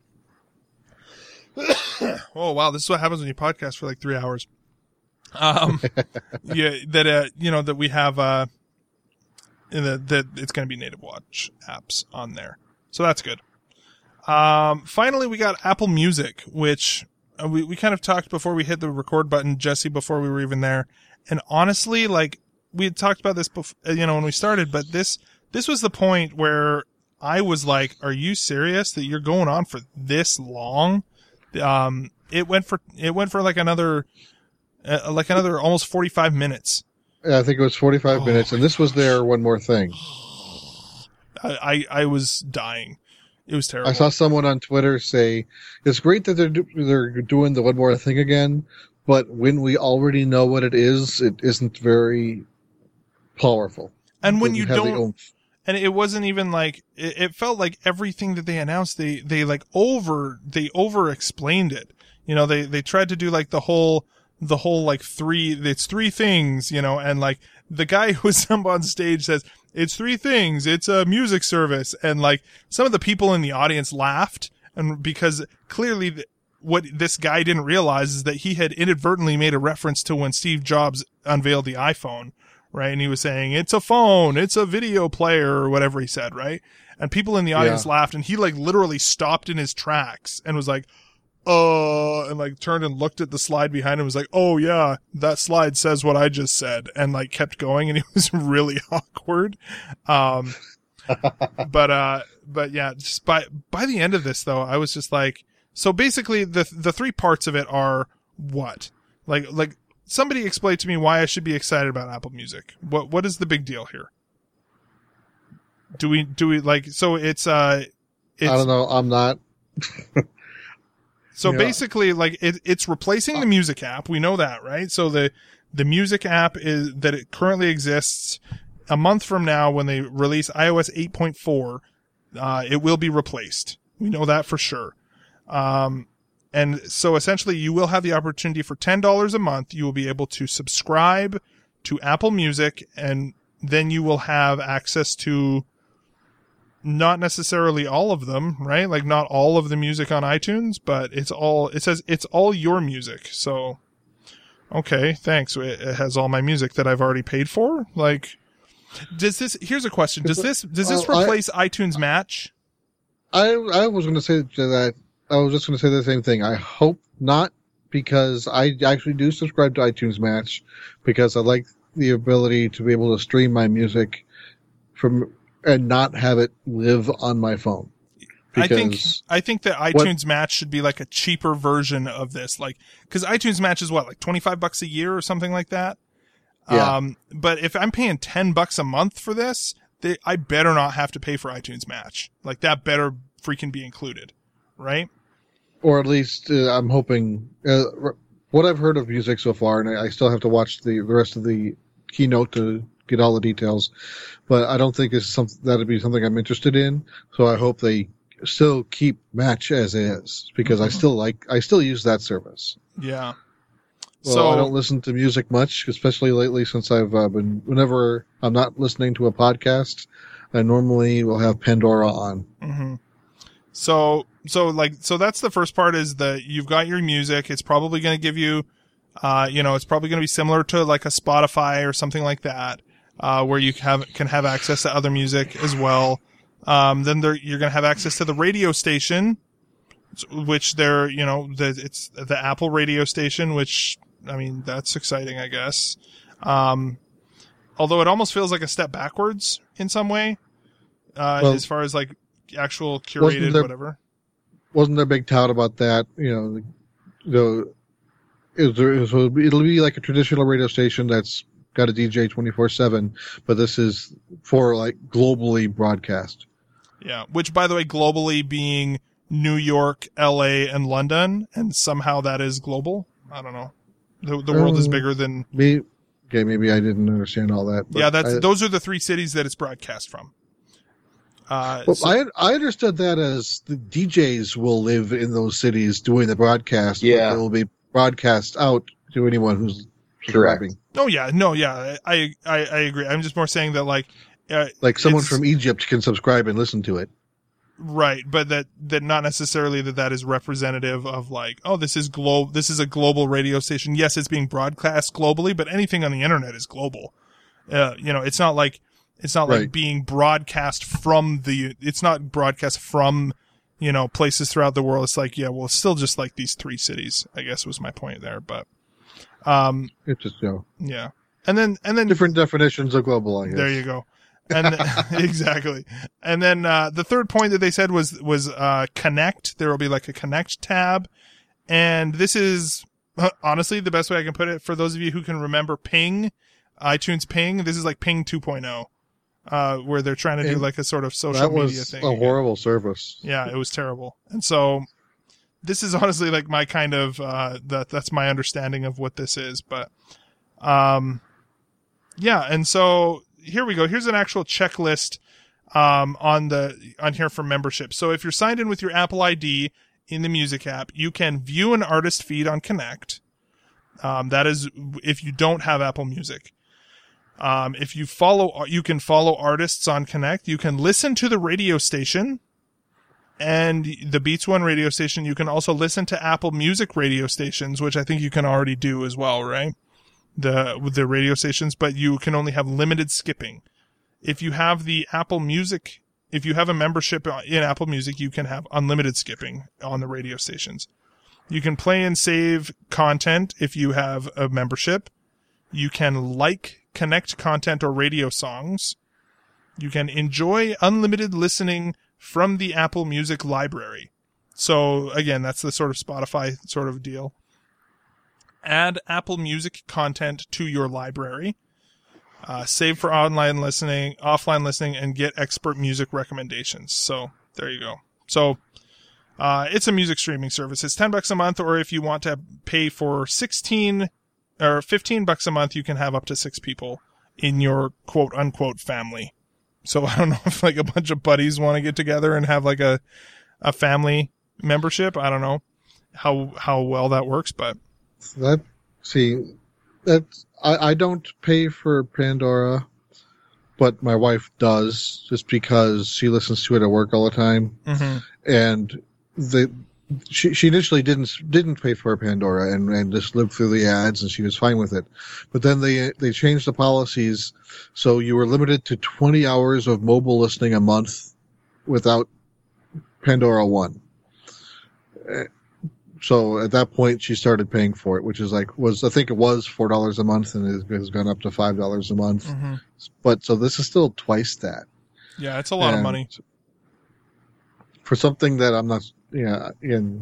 it, oh wow, this is what happens when you podcast for like three hours. Um, yeah, that, uh, you know, that we have, uh, in the, that it's going to be native watch apps on there. So that's good. Um, finally we got Apple Music, which uh, we, we kind of talked before we hit the record button, Jesse, before we were even there. And honestly, like we had talked about this before, you know, when we started, but this, this was the point where I was like, are you serious that you're going on for this long? Um, it went for, it went for like another, Uh, like another almost forty-five minutes. I think it was forty-five Oh, minutes, and this was their one more thing. I, I, I was dying. It was terrible. I saw someone on Twitter say, it's great that they're, do- they're doing the one more thing again, but when we already know what it is, it isn't very powerful. And when Doesn't you have the don't, oomph. and it wasn't even like, it, it felt like everything that they announced, they, they like over, they over explained it. You know, they, they tried to do like the whole, the whole like three, it's three things, you know, and like the guy who was up on stage says, it's three things. It's a music service. And like some of the people in the audience laughed, and because clearly th- what this guy didn't realize is that he had inadvertently made a reference to when Steve Jobs unveiled the iPhone, right? And he was saying, it's a phone, it's a video player, or whatever he said, right? And people in the audience Yeah. laughed, and he like literally stopped in his tracks and was like, uh, and like turned and looked at the slide behind him and was like, oh yeah, that slide says what I just said, and like kept going, and it was really awkward. Um, but, uh, but yeah, just by, by the end of this though, I was just like, so basically the, the three parts of it are what? Like, like somebody explain to me why I should be excited about Apple Music. What, what is the big deal here? Do we, do we like, so it's, uh, it's, I don't know. I'm not. So Yeah. basically, like it, it's replacing the music app. We know that, right? So the the music app is that it currently exists. A month from now, when they release iOS eight point four, uh, it will be replaced. We know that for sure. Um, and so essentially, you will have the opportunity for ten dollars a month. You will be able to subscribe to Apple Music, and then you will have access to not necessarily all of them, right? Like not all of the music on iTunes, but it's all, it says it's all your music. So, okay, thanks. It, it has all my music that I've already paid for. Like, does this, here's a question. Does this, does this Well, I- replace iTunes Match? I I was going to say that. I was just going to say the same thing. I hope not, because I actually do subscribe to iTunes Match because I like the ability to be able to stream my music from and not have it live on my phone. I think, Because- I think that iTunes Match should be like a cheaper version of this. Like, cause iTunes Match is what, like twenty-five bucks a year or something like that? Yeah. Um, but if I'm paying ten bucks a month for this, they, I better not have to pay for iTunes Match. Like that better freaking be included, right? Or at least uh, I'm hoping uh, r- what I've heard of music so far, and I, I still have to watch the, the rest of the keynote to get all the details, but I don't think it's something that'd be something I'm interested in. So I hope they still keep Match as is, because I still like I still use that service. Yeah. Well, so I don't listen to music much, especially lately since I've uh, been. Whenever I'm not listening to a podcast, I normally will have Pandora on. hmm So, so like, so that's the first part is that you've got your music. It's probably going to give you, uh, you know, it's probably going to be similar to like a Spotify or something like that, uh, where you have, can have access to other music as well. Um, then there, you're going to have access to the radio station, which they're, you know, the, it's the Apple radio station, which, I mean, that's exciting, I guess. Um, although it almost feels like a step backwards in some way, uh, Well, as far as like actual wasn't curated there- whatever. Wasn't there a big tout about that? You know, the is there, so it'll be like a traditional radio station that's got a D J twenty-four seven, but this is for like globally broadcast. Yeah, which by the way, globally being New York, L A, and London, and somehow that is global. I don't know. The the world is Um, bigger than. Me, okay, maybe I didn't understand all that. but Yeah, that's I, those are the three cities that it's broadcast from. Uh, Well, so- I I understood that as the D Js will live in those cities doing the broadcast. Yeah. but it will be broadcast out to anyone who's Correct. subscribing. oh yeah, no, yeah, I, I I agree. I'm just more saying that like, uh, Like someone it's- from Egypt can subscribe and listen to it. right, but that that not necessarily that that is representative of like, oh, this is glo this is a global radio station. Yes, it's being broadcast globally, but anything on the internet is global. Uh, you know, it's not like it's not like Right. being broadcast from the. It's not broadcast from, you know, places throughout the world. It's like, yeah, well, it's still just like these three cities, I guess was my point there. But, um, It's just, you know, yeah, and then and then different definitions of global, I guess. there you go. And exactly. And then uh, the third point that they said was was uh, Connect. There will be like a Connect tab, and this is uh, honestly the best way I can put it for those of you who can remember Ping, iTunes Ping. This is like Ping two point oh. uh, where they're trying to do And like a sort of social that media was thing. a again. horrible service. Yeah, it was terrible. And so this is honestly like my kind of, uh, that that's my understanding of what this is. But, um, yeah. And so here we go. Here's an actual checklist, um, on the, on here for membership. So if you're signed in with your Apple I D in the music app, you can view an artist feed on Connect. Um, that is if you don't have Apple Music. Um, if you follow, you can follow artists on Connect. You can listen to the radio station and the Beats One radio station. You can also listen to Apple Music radio stations, which I think you can already do as well, right? The, with the radio stations, but you can only have limited skipping. If you have the Apple Music, if you have a membership in Apple Music, you can have unlimited skipping on the radio stations. You can play and save content if you have a membership. You can like, connect content or radio songs. You can enjoy unlimited listening from the Apple Music library. So again, that's the sort of Spotify sort of deal. Add Apple Music content to your library. Uh, save for online listening, offline listening, and get expert music recommendations. So there you go. So uh, it's a music streaming service. It's ten bucks a month, or if you want to pay for sixteen or fifteen bucks a month, you can have up to six people in your quote unquote family. So I don't know if like a bunch of buddies want to get together and have like a, a family membership. I don't know how, how well that works, but That, see, that I, I don't pay for Pandora, but my wife does just because she listens to it at work all the time. mm-hmm. And the, she, she initially didn't, didn't pay for Pandora and, and just lived through the ads and she was fine with it. But then they, they changed the policies. So you were limited to twenty hours of mobile listening a month without Pandora One. So at that point, she started paying for it, which is like, was, I think it was four dollars a month and it has gone up to five dollars a month. Mm-hmm. But so this is still twice that. Yeah, it's a lot And of money. For something that I'm not, yeah, in,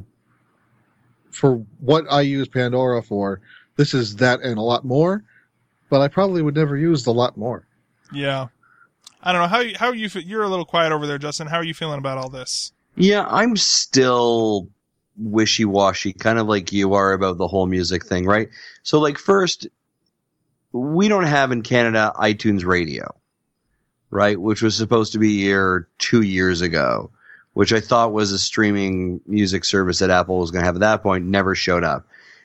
for what I use Pandora for, this is that and a lot more, but I probably would never use the lot more. Yeah. I don't know. How, how are you, fe- you're a little quiet over there, Justin. How are you feeling about all this? Yeah, I'm still wishy-washy, kind of like you are about the whole music thing, right? So, like, first, we don't have in Canada iTunes Radio, right? Which was supposed to be here two years ago, which I thought was a streaming music service that Apple was going to have at that point, never showed up.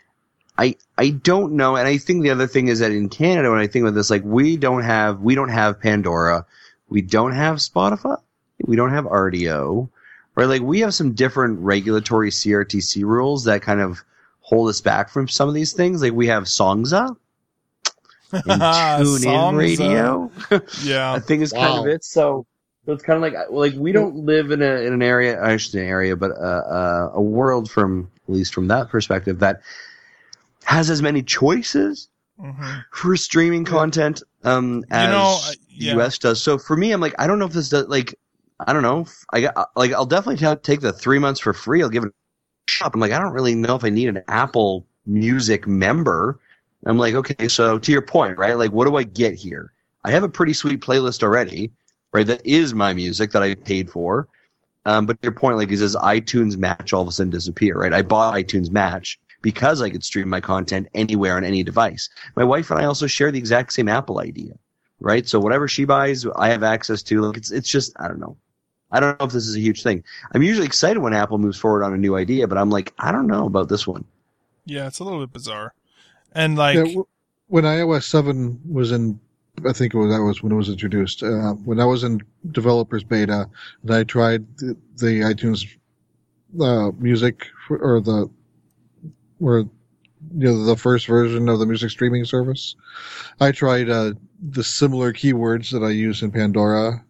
I I don't know, and I think the other thing is that in Canada, when I think about this, like, we don't have we don't have Pandora, we don't have Spotify, we don't have R D O. Right, like we have some different regulatory C R T C rules that kind of hold us back from some of these things. Like we have Songza and TuneIn Radio. Yeah, I think is kind Wow. of it. So, so it's kind of like like we don't live in a in an area, I should say an area, but a, a, a world from at least from that perspective that has as many choices mm-hmm. for streaming content um, as You know, I- yeah. the U S does. So for me, I'm like, I don't know if this does like. I don't know. I got, like, I'll definitely t- take the three months for free. I'll give it a shot. I'm like, I don't really know if I need an Apple Music member. I'm like, okay, so to your point, right? Like, what do I get here? I have a pretty sweet playlist already, right? That is my music that I paid for. Um, but to your point, like, is does iTunes Match all of a sudden disappear, right? I bought iTunes Match because I could stream my content anywhere on any device. My wife and I also share the exact same Apple idea, right? So whatever she buys, I have access to. Like, it's it's just, I don't know. I don't know if this is a huge thing. I'm usually excited when Apple moves forward on a new idea, but I'm like, I don't know about this one. Yeah, it's a little bit bizarre. And like, Yeah, w- when iOS seven was in, I think it was that was when it was introduced. Uh, when I was in developers beta, and I tried the, the iTunes uh, music for, or the or you know the first version of the music streaming service. I tried uh, the similar keywords that I use in Pandora.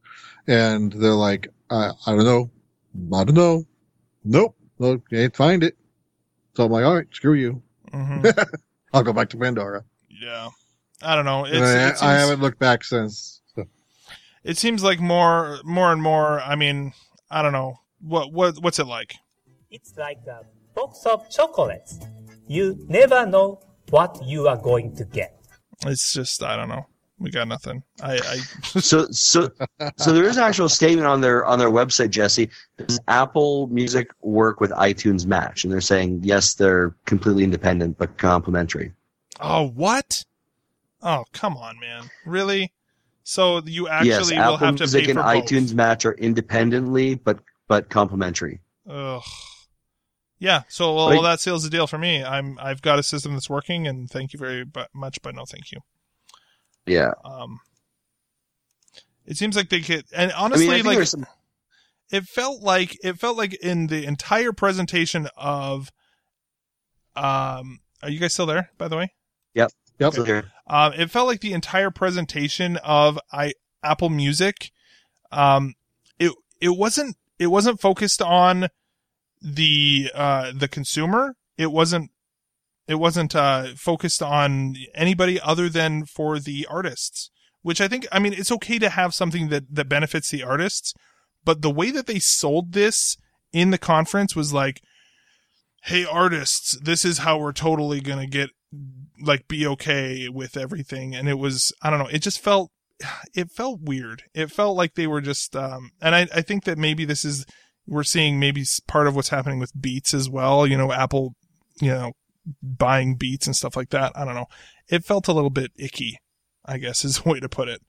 And they're like, I, I don't know. I don't know. Nope. Look, you can't find it. So I'm like, all right, screw you. mhm. I'll go back to Pandora. Yeah, I don't know. It's, And I, it, seems, I haven't looked back since. So. it seems like more, more and more. I mean, I don't know. What, what, what's it like? It's like a box of chocolates. You never know what you are going to get. It's just, I don't know. We got nothing. I, I So, so, so there is an actual statement on their on their website, Jesse. Does Apple Music work with iTunes Match? And they're saying yes, they're completely independent but complementary. oh, what? Oh, come on, man. Really? So you actually yes, will Apple have to Music pay and for both. iTunes Match are independently but but complementary. Ugh. Yeah. So well, Like- that seals the deal for me. I'm I've got a system that's working, and thank you very bu- much, but no, thank you. Yeah, Um, it seems like they could, and I honestly, mean, I think like there's some. it felt like it felt like in the entire presentation of, um, are you guys still there? By the way, Yep. So here. um, it felt like the entire presentation of I Apple Music, um, it it wasn't it wasn't focused on the uh the consumer. It wasn't. It wasn't uh, focused on anybody other than for the artists, which I think, I mean, it's okay to have something that, that benefits the artists, but the way that they sold this in the conference was like, hey, artists, this is how we're totally going to get, like, be okay with everything. And it was, I don't know, it just felt, it felt weird. It felt like they were just, um, and I, I think that maybe this is, we're seeing maybe part of what's happening with Beats as well. You know, Apple, you know, buying Beats and stuff like that. I don't know. It felt a little bit icky, I guess is the way to put it.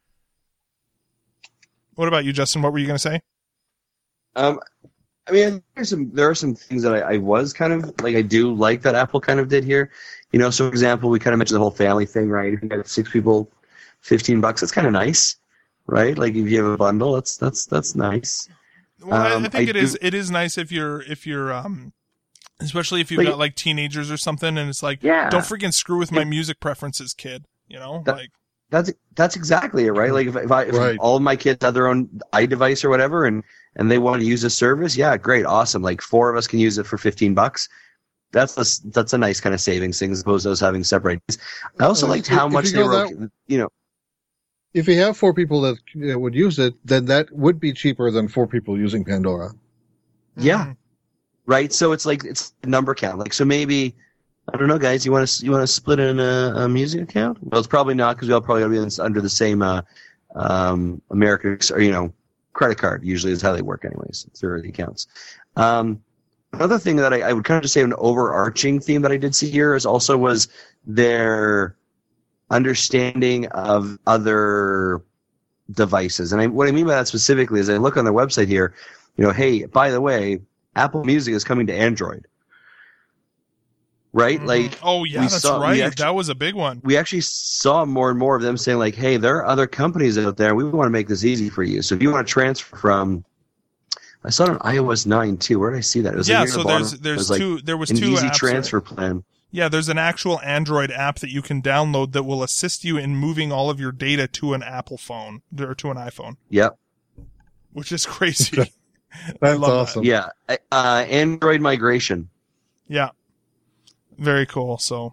What about you, Justin? What were you going to say? Um, I mean, there's some there are some things that I, I was kind of like I do like that Apple kind of did here. You know, so for example, we kind of mentioned the whole family thing, right? If you got six people, fifteen bucks, that's kind of nice, right? Like if you have a bundle, that's that's that's nice. Well, I, I Um, think I it is. do- It is nice if you're if you're um, especially if you've Like- got like teenagers or something, and it's like, Yeah. don't freaking screw with my music preferences, kid. You know, That- like That's that's exactly it, right? Like if, if I if Right. all of my kids had their own iDevice or whatever, and and they want to use a service, yeah, great, awesome. Like four of us can use it for fifteen bucks. That's a, that's a nice kind of savings thing as opposed to us having separate. I also Uh, liked how if much you they go were, that- you know, If you have four people that uh, would use it, then that would be cheaper than four people using Pandora. yeah, mm, right. So it's like it's a number count. Like so maybe I don't know, guys. You want to you want to split in a, a music account? Well, it's probably not because we all probably got to be in- under the same uh, um, American Ex- or you know credit card. Usually is how they work, anyways. Through the accounts. Um, another thing that I, I would kind of just say an overarching theme that I did see here is also was their understanding of other devices, and I, what I mean by that specifically is I look on their website here. You know, hey, by the way, Apple Music is coming to Android. Right? mhm. Like, oh yeah, we that's saw- we right. actually- that was a big one. we actually saw more and more of them saying, like, hey, there are other companies out there. We want to make this easy for you. So if you want to transfer from, I saw it on iOS nine too. Where did I see that? It was like Yeah, near the so bottom. there's It there's was like two. There was an two easy apps transfer there. plan. Yeah, there's an actual Android app that you can download that will assist you in moving all of your data to an Apple phone or to an iPhone, Yep. which is crazy. I That's love that. awesome. Yeah. Uh, Android migration. Yeah. Very cool. So,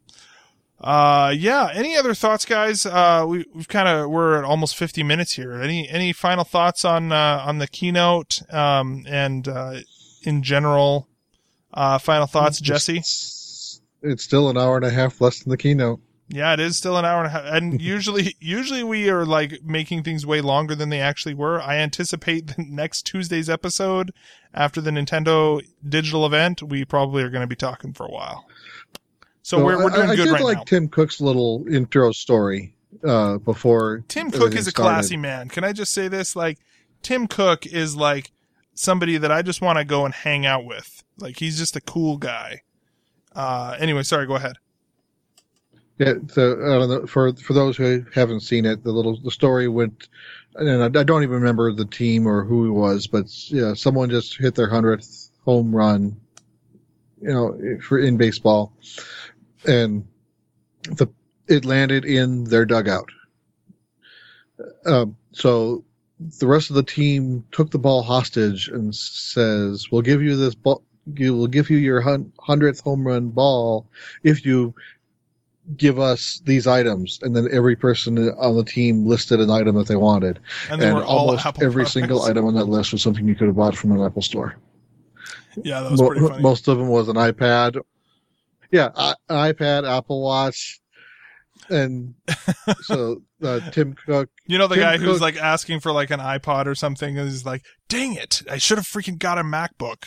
uh, yeah. Any other thoughts, guys? Uh, we, we've kind of, we're at almost fifty minutes here. Any, any final thoughts on, uh, on the keynote, um, and, uh, in general, uh, final thoughts, Jesse? It's, it's still an hour and a half less than the keynote. Yeah, it is still an hour and a half. And usually, usually we are like making things way longer than they actually were. I anticipate the next Tuesday's episode after the Nintendo digital event, we probably are going to be talking for a while. So, So we're, we're doing I, I good did right like now. Tim Cook's little intro story uh, before Tim Cook everything is a started. classy man. Can I just say this? Like, Tim Cook is like somebody that I just want to go and hang out with. Like, he's just a cool guy. Uh, anyway, sorry, go ahead. Yeah, so I don't know, for for those who haven't seen it, the little the story went, and I, I don't even remember the team or who it was, but yeah, someone just hit their hundredth home run, you know, for in baseball, and the it landed in their dugout. Um, so the rest of the team took the ball hostage and says, "We'll give you this ball. You will give you your hundredth home run ball if you give us these items." And then every person on the team listed an item that they wanted, And they and were all almost Apple every products. single item on that list was something you could have bought from an Apple store. Yeah, that was Mo- pretty funny. Most of them was an iPad. Yeah, I, an iPad, Apple Watch, and so uh, Tim Cook. You know the Tim guy who's Cook- like asking for like an iPod or something, and he's like, "Dang it! I should have freaking got a MacBook."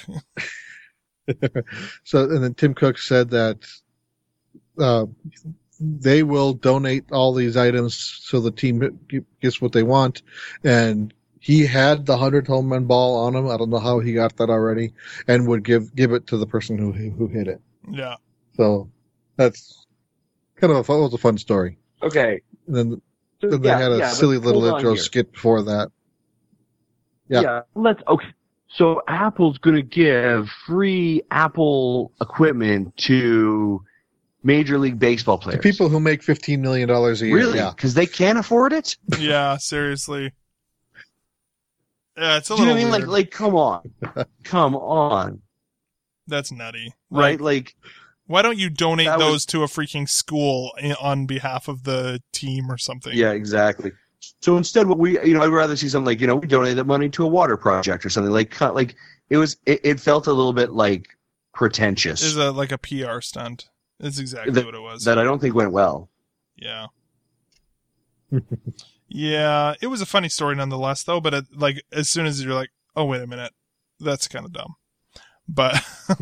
So, and then Tim Cook said that uh, they will donate all these items so the team gets what they want, and he had the hundred home run ball on him. I don't know how he got that already, and would give give it to the person who who hit it. Yeah. So that's kind of a fun, it was a fun story. Okay. And then, So, then they yeah, had a yeah, but silly little hold on intro here. skit before that. Yeah. Yeah. Let's. Okay. So Apple's going to give free Apple equipment to Major League Baseball The players. people who make fifteen million dollars a year. really? Yeah. Because they can't afford it. Yeah. Seriously. Yeah, it's a Do you know little what I mean? weird. Like, like, come on, come on, That's nutty. right? Like, Like, why don't you donate That those was- to a freaking school in, on behalf of the team or something? yeah, exactly. So instead, what we, you know, I'd rather see something like, you know, we donate that money to a water project or something like, kind of like it was. It, it felt a little bit like pretentious. It's a like a P R stunt. It's exactly That- what it was. that I don't think went well. Yeah. Yeah, it was a funny story nonetheless, though. But it, like, as soon as you're like, "Oh, wait a minute, that's kind of dumb," but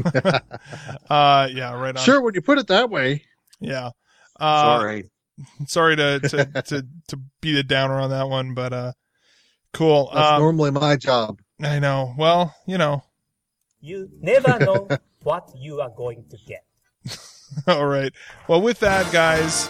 uh, yeah, right on. Sure, when you put it that way. Yeah. Uh, Sorry. sorry to, to to to be the downer on that one, but uh, cool. That's Um, normally my job. I know. Well, you know. You never know what you are going to get. All right. Well, with that, guys,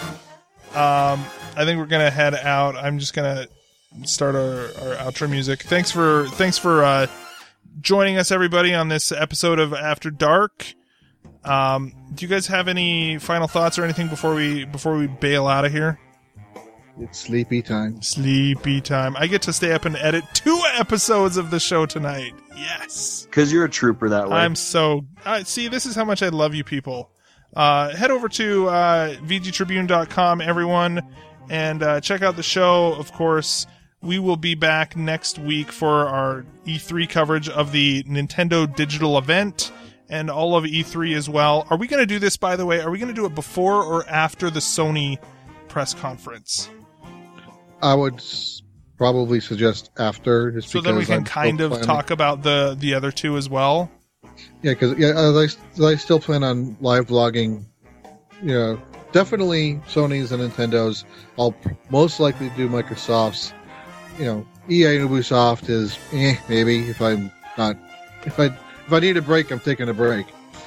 um, I think we're gonna head out. I'm just gonna start our, our outro music. Thanks for thanks for uh, joining us, everybody, on this episode of After Dark. Um, do you guys have any final thoughts or anything before we before we bail out of here? It's sleepy time. Sleepy time. I get to stay up and edit two episodes of the show tonight. Yes. Because you're a trooper that way. I'm so uh, see. This is how much I love you, people. Uh, head over to uh, v g tribune dot com, everyone, and uh, check out the show. Of course, we will be back next week for our E three coverage of the Nintendo Digital event and all of E three as well. Are we going to do this, by the way? Are we going to do it before or after the Sony press conference? I would s- probably suggest after, just So because then we can I'm kind still of planning- talk about the the other two as well. Yeah, because yeah, as I, as I still plan on live vlogging. You know, definitely Sony's and Nintendo's. I'll p- most likely do Microsoft's. You know, E A and Ubisoft is eh, maybe if I'm not if I if I need a break, I'm taking a break.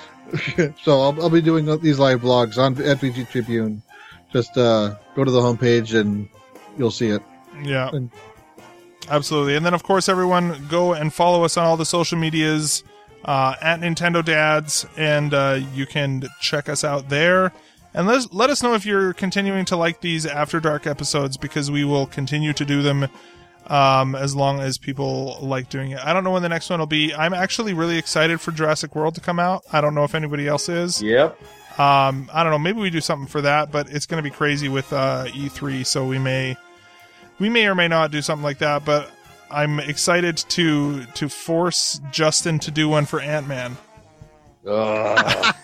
So I'll, I'll be doing these live vlogs on at V G Tribune. Just uh, go to the homepage and you'll see it. Yeah. And- Absolutely. And then, of course, everyone go and follow us on all the social medias uh, at Nintendo Dads, and uh, you can check us out there. And let us, let us know if you're continuing to like these After Dark episodes, because we will continue to do them um, as long as people like doing it. I don't know when the next one will be. I'm actually really excited for Jurassic World to come out. I don't know if anybody else is. Yep. Um, I don't know. Maybe we do something for that, but it's going to be crazy with uh, E three, so we may we may or may not do something like that. But I'm excited to to force Justin to do one for Ant-Man. Ugh.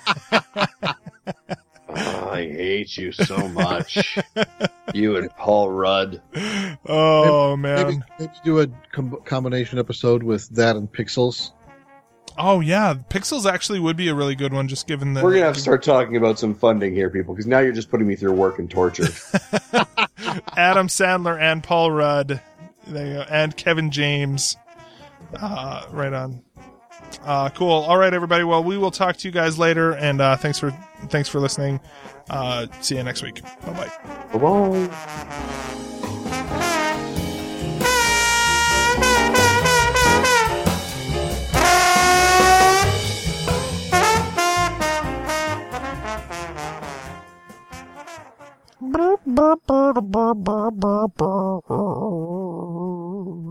Oh, I hate you so much. You and Paul Rudd. Oh man! Maybe, maybe do a com- combination episode with that and Pixels. Oh yeah, Pixels actually would be a really good one, just given the. We're going to have to start talking about some funding here, people, because now you're just putting me through work and torture. Adam Sandler and Paul Rudd, there you go, and Kevin James. Uh, right on. Uh, cool. All right, everybody. Well, we will talk to you guys later, and uh, thanks for thanks for listening. Uh, see you next week. Bye bye. Bye-bye.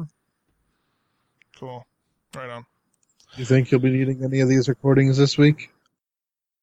Cool. Right on. Do you think you'll be needing any of these recordings this week?